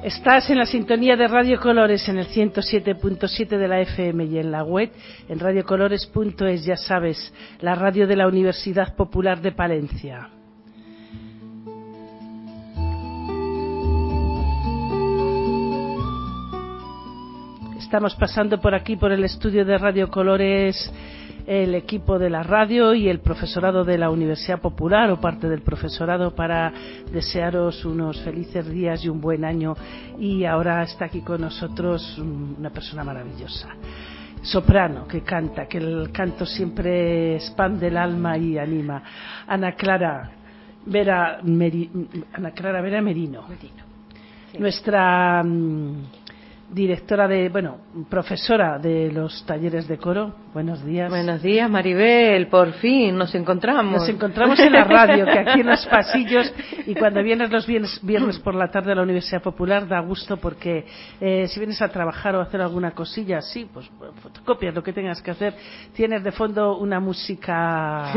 Estás en la sintonía de Radio Colores en el 107.7 de la FM y en la web en radiocolores.es, ya sabes, la radio de la Universidad Popular de Palencia. Estamos pasando por aquí, por el estudio de Radio Colores, el equipo de la radio y el profesorado de la Universidad Popular o parte del profesorado para desearos unos felices días y un buen año. Y ahora está aquí con nosotros una persona maravillosa, soprano, que canta, que el canto siempre expande el alma y anima. Ana Clara Vera Merino. Sí. Nuestra directora profesora de los talleres de coro. Buenos días. Buenos días, Maribel, por fin nos encontramos. Nos encontramos en la radio, que aquí en los pasillos, y cuando vienes los viernes por la tarde a la Universidad Popular da gusto porque si vienes a trabajar o a hacer alguna cosilla así, pues fotocopias, lo que tengas que hacer, tienes de fondo una música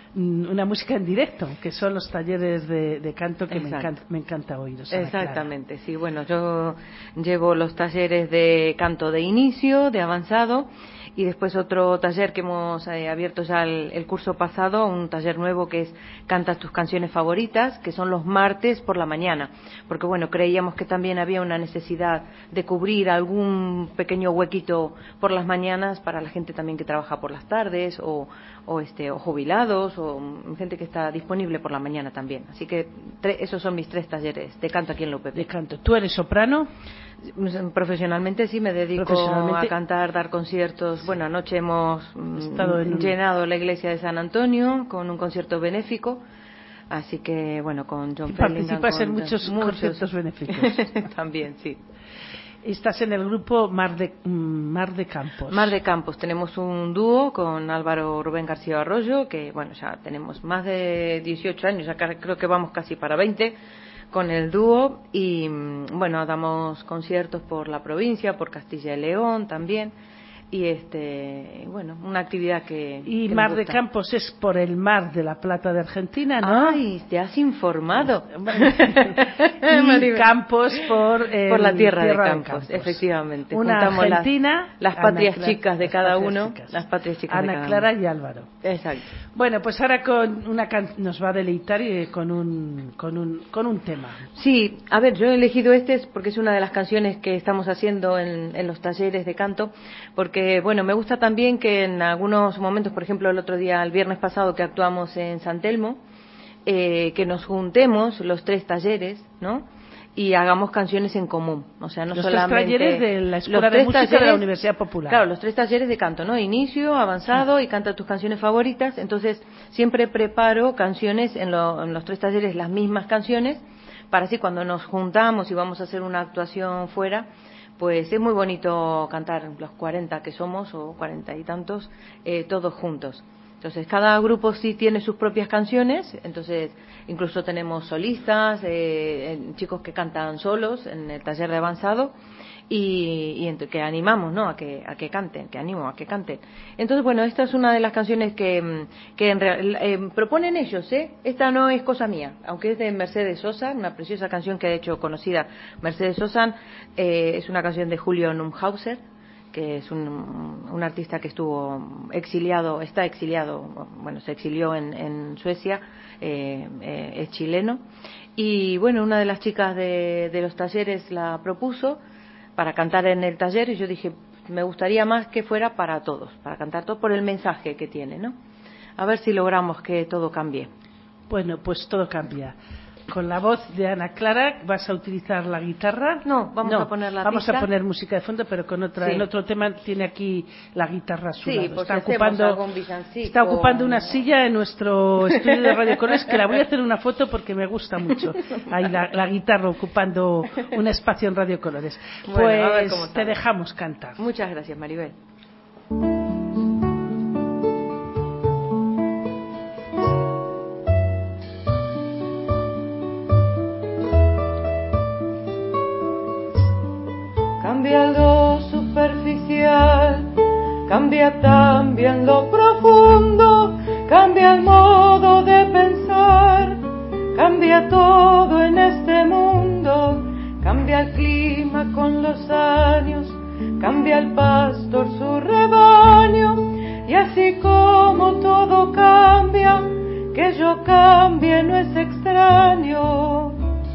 en directo, que son los talleres de canto que me encanta oír. Exactamente, Clara. Sí, bueno, yo llevo los talleres de canto de inicio, de avanzado, y después otro taller que hemos abierto ya el curso pasado, un taller nuevo que es Canta tus canciones favoritas, que son los martes por la mañana, porque bueno, creíamos que también había una necesidad de cubrir algún pequeño huequito por las mañanas para la gente también que trabaja por las tardes o jubilados o gente que está disponible por la mañana también. Así que esos son mis 3 talleres de canto aquí en la UPP. De canto. ¿Tú eres soprano? Profesionalmente sí, me dedico a cantar, dar conciertos. Bueno, anoche hemos llenado la iglesia de San Antonio con un concierto benéfico. Así que, bueno, con John Fellingham. Participas en muchos conciertos benéficos. También, sí. Estás en el grupo Mar de Campos. Mar de Campos. Tenemos un dúo con Álvaro Rubén García Arroyo, que, bueno, ya tenemos más de 18 años, ya creo que vamos casi para 20 con el dúo, y bueno, damos conciertos por la provincia, por Castilla y León también, y bueno, una actividad que Mar de Campos es por el Mar de la Plata de Argentina, ¿no? Ay, te has informado. Y Campos por la tierra de Campos, efectivamente. Una juntamos argentina, las patrias chicas de cada uno, las patrias chicas Ana de cada Clara uno. Y Álvaro. Exacto. Bueno, pues ahora nos va a deleitar con un tema. Sí, a ver, yo he elegido porque es una de las canciones que estamos haciendo en los talleres de canto, porque bueno, me gusta también que en algunos momentos, por ejemplo el otro día, el viernes pasado que actuamos en San Telmo, que nos juntemos los 3 talleres, ¿no? Y hagamos canciones en común, o sea, no los solamente los 3 talleres de la Escuela de Música de la Universidad Popular. Claro, los 3 talleres de canto, ¿no? Inicio, avanzado y canta tus canciones favoritas. Entonces, siempre preparo canciones en los 3 talleres, las mismas canciones, para así cuando nos juntamos y vamos a hacer una actuación fuera, pues es muy bonito cantar los 40 que somos, o 40 y tantos, todos juntos. Entonces, cada grupo sí tiene sus propias canciones, entonces incluso tenemos solistas, chicos que cantan solos en el taller de avanzado, y que animamos, ¿no?, a que canten, que animo a que canten. Entonces, bueno, esta es una de las canciones que proponen ellos, Esta no es cosa mía, aunque es de Mercedes Sosa, una preciosa canción que ha hecho conocida Mercedes Sosa. Es una canción de Julio Neumhauser, que es un artista que está exiliado, bueno, se exilió en Suecia, es chileno, y bueno, una de las chicas de los talleres la propuso para cantar en el taller, y yo dije, me gustaría más que fuera para todos, para cantar todos por el mensaje que tiene, ¿no? A ver si logramos que todo cambie. Bueno, pues todo cambia. Con la voz de Ana Clara, ¿vas a utilizar la guitarra? No, vamos a poner la Vamos pista. a poner música de fondo, pero con otra. Sí. En otro tema tiene aquí la guitarra a su sí, lado. Está ocupando una silla en nuestro estudio de Radio Colores, que la voy a hacer una foto porque me gusta mucho. Ahí la guitarra ocupando un espacio en Radio Colores. Bueno, pues te dejamos cantar. Muchas gracias, Maribel. Cambia lo superficial, cambia también lo profundo, cambia el modo de pensar, cambia todo en este mundo, cambia Cambia el clima con los años, cambia el pastor su rebaño, y así como todo cambia, que yo cambie no es extraño.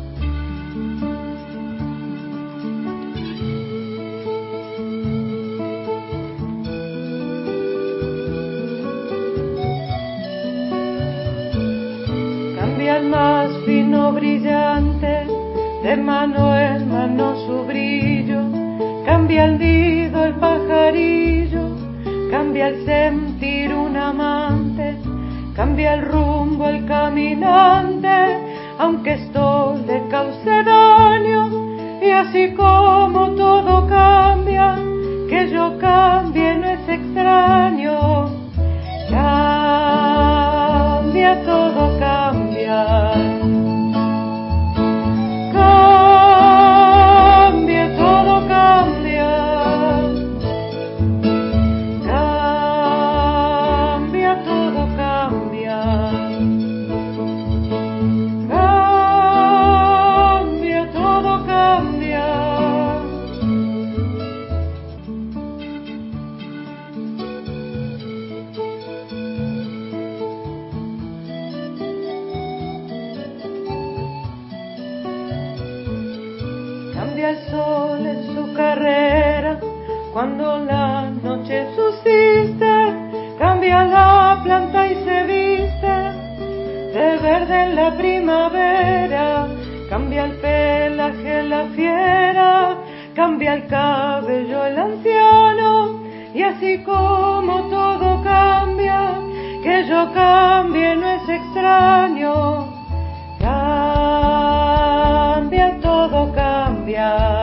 Cambia el más fino brillante, de mano en mano su brillo, cambia el nido el pajarillo, cambia el sentir un amante, cambia el rumbo el caminante, aunque esto le cause daño, y así como todo cambia, que yo cambie no es extraño. Cambia, todo cambia. Cambia, todo cambia. Cambia, todo cambia. Cambia, todo cambia. Cambia el sol en su carrera cuando la noche subsiste, cambia la planta y se viste de verde en la primavera, cambia el pelaje la fiera, cambia el cabello el anciano, y así como todo cambia, que yo cambie no es extraño. Cambia, todo cambia.